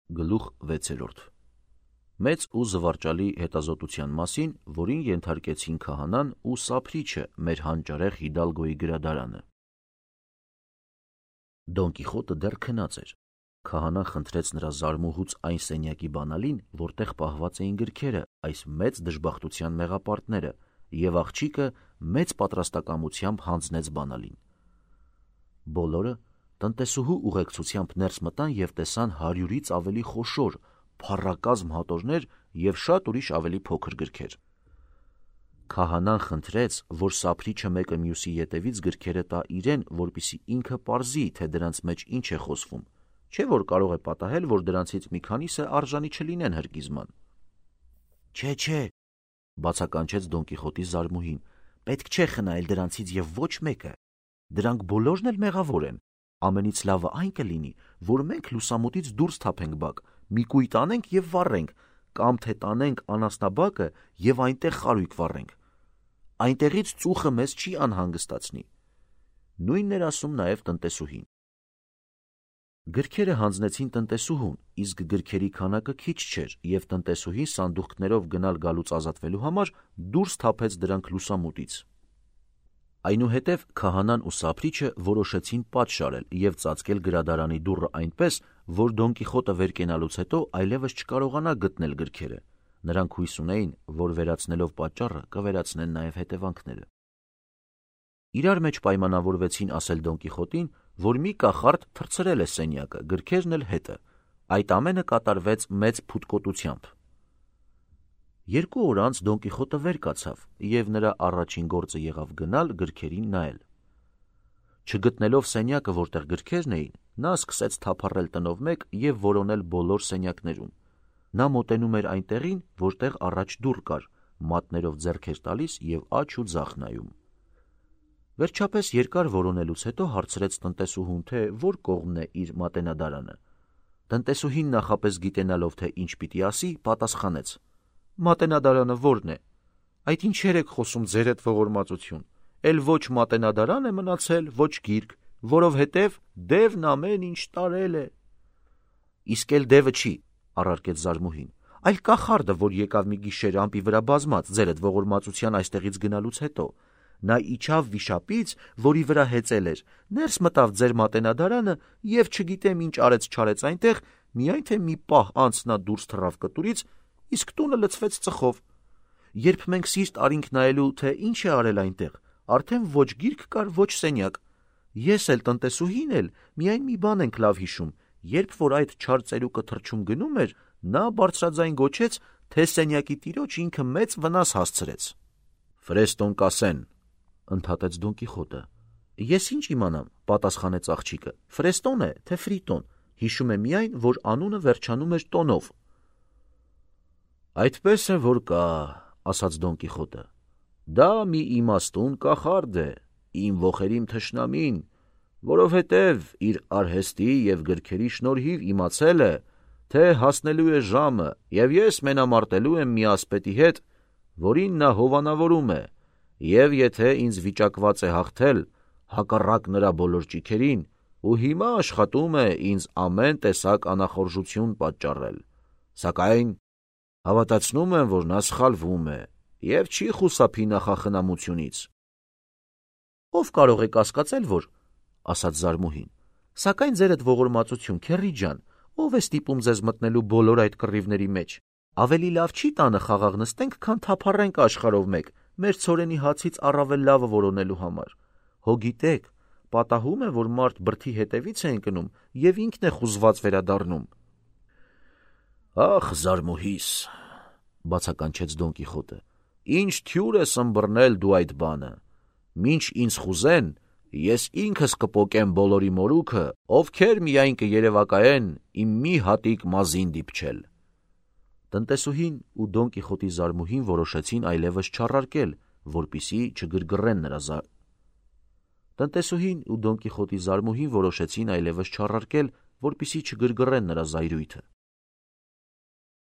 Գլուխ 6. Մեծ ու զվարճալի հետազոտության մասին, որին ենթարկեցին քահանան ու Սափրիչը մեր հանճարեղ Հիդալգոյի գրադարանը։ Դոն Կիխոտը դեռ քնած էր։ Քահանան խնդրեց նրա զարմուհուց այն սենյակի բանալին, որտեղ պահված էին գրքերը, այս մեծ դժբախտության մեղապարտները, եւ աղջիկը մեծ պատրաստակամությամբ հանձնեց բանալին։ Բոլորը տնտեսուհու ուղեկցությամբ ներս մտան եւ տեսան 100-ից ավելի խոշոր, փառակազմ հատորներ եւ շատ ուրիշ ավելի փոքր գրքեր։ Քահանան խնդրեց, որ Սափրիչը մեկը մյուսի ետևից գրքերը տա իրեն, որպիսի ինքը պարզի, թե դրանց մեջ ինչ է խոսվում, չէ որ կարող է պատահել, որ դրանցից մի քանիսը արժանի չլինեն հրկիզման։ Չէ, բացականչեց Դոն Կիխոտի զարմուհին, պետք չէ խնայել դրանցից եւ ոչ մեկը։ Դրանք բոլորն էլ մեղավոր են։ Ամենից լավը այն կլինի, որ մենք լուսամուտից դուրս թափենք բակ, մի կույտ անենք եւ վառենք, կամ թե տանենք անասնաբակը եւ այնտեղ խարույկ վառենք։ Այնտեղից ծուխը մեզ չի անհանգստացնի։ Նույնն էր ասում նաեւ տնտեսուհին։ Գրքերը հանձնեցին տնտեսուհուն, իսկ գրքերի քանակը քիչ չէր, եւ տնտեսուհին սանդուղքներով գնալ գալուց ազատվելու համար դուրս թափեց դրանք լուսամուտից։ Այնուհետև քահանան ու Սափրիչը որոշեցին պատշարել եւ ծածկել գրադարանի դուռը այնպես, որ Դոն Կիխոտը վեր կենալուց հետո այլևս չկարողանա գտնել գրքերը։ Նրանք հույս ունեին, որ վերացնելով պատճառը կվերացնեն նաեւ հետևանքները։ Իրար մեջ պայմանավորվեցին ասել Դոն Կիխոտին, որ մի կախարդ թռցրել է սենյակը, գրքերն էլ հետը։ Այդ ամենը կատարվեց մեծ փութկոտությամբ։ 2 օր անց Դոն Կիխոտը վեր կացավ, եւ նրա առաջին գործը եղավ գնալ գրքերին նայել։ Չգտնելով սենյակը, որտեղ գրքերն էին, նա սկսեց թափառել տնով մեկ եւ որոնել բոլոր սենյակներում։ Նա մոտենում էր այնտեղին, որտեղ առաջ դուռ կար, մատներով ձեռքեր տալիս եւ աջ ու ձախ նայում։ Վերջապես երկար որոնելուց հետո հարցրեց տնտեսուհուն, թե որ կողմն է իր մատենադարանը։ Տնտեսուհին նախապես գիտենալով, թե ինչ պիտի ասի, պատասխանեց. Մատենադարանը ո՞րն է։ Այդ ինչեր եք խոսում ձեր հետ ողորմածություն։ Էլ ոչ մատենադարան է մնացել, ոչ գիրք, որովհետև դևն ամեն ինչ տարել է։ Իսկ էլ դևը չի, առարկեց զարմուհին, այլ կախարդը, որ եկավ մի գիշեր ամպի վրա բազմած ձեր հետ ողորմածության այստեղից գնալուց հետո։ Նա իջավ վիշապից, որի վրա հեծել էր, ներս մտավ ձեր մատենադարանը եւ չգիտեմ ինչ արեց-չարեց այնտեղ, միայն թե մի պահ անց նա դուրս թռավ կտուրից, իսկ տունը լցվեց ծխով։ Երբ մենք սիրտ արինք նայելու, թե ինչ է արել այնտեղ, արդեն ոչ գիրք կար, ոչ սենյակ։ Ես էլ տնտեսուհին էլ միայն մի բան ենք լավ հիշում, երբ որ այդ չար ծերուկը թռչում գնում էր, նա բարձրաձայն գոչեց, թե սենյակի տիրոջ ինքը մեծ վնաս հասցրեց։ Ֆրեստոն կասեն, ընդհատեց Դոն Կիխոտը։ Ես ինչ իմանամ, պատասխանեց աղջիկը։ Ֆրեստոն է, թե ֆրիտոն, հիշում եմ միայն, որ անունը վերջանում էր տոնով։ Այդպես է, որ կա, ասաց Դոն Կիխոտը։ Դա մի իմաստուն կախարդ է, իմ ոխերիմ թշնամին, որովհետև իր արհեստի եւ գրքերի շնորհիվ իմացել է, թե հասնելու է ժամը, եւ ես մենամարտելու եմ մի ասպետի հետ, որին նա հովանավորում է, եւ եթե ինձ վիճակված է հաղթել, հակառակ նրա բոլոր ճիքերին, ու հիմա աշխատում է ինձ ամեն տեսակ անախորժություն պատճառել, սակայն հավատացնում եմ, որ նա սխալվում է եւ չի խուսափի նախախնամությունից։ Ով կարող է կասկածել, որ, ասաց զարմուհին, սակայն ձեր այդ ողորմածություն, քեռի ջան, ով է ստիպում ձեզ մտնելու բոլոր այդ կռիվների մեջ։ Ավելի լավ չի տանը խաղաղ նստենք, քան թափառենք աշխարհով մեկ, մեր ցորենի հացից առավել լավը որոնելու համար։ Հո գիտեք, պատահում է, որ մարդ բրդի հետևից է ընկնում եւ ինքն է խուզված վերադառնում։ Ախ, զարմուհիս, բացականչեց Դոն Կիխոտը, ինչ թյուր ես ըմբռնել դու այդ բանը։ Մինչ ինձ խուզեն, ես ինքս կպոկեմ բոլորի մորուքը, ովքեր միայն կերևակայեն իմ մի հատիկ մազին դիպչել։ Տնտեսուհին ու Դոն Կիխոտի զարմուհին որոշեցին այլևս չառարկել, որպիսի չգրգռեն նրա Տնտեսուհին ու Դոն Կիխոտի զարմուհին որոշեցին այլևս չառարկել, որպիսի չգրգռեն նրա զայրույթը։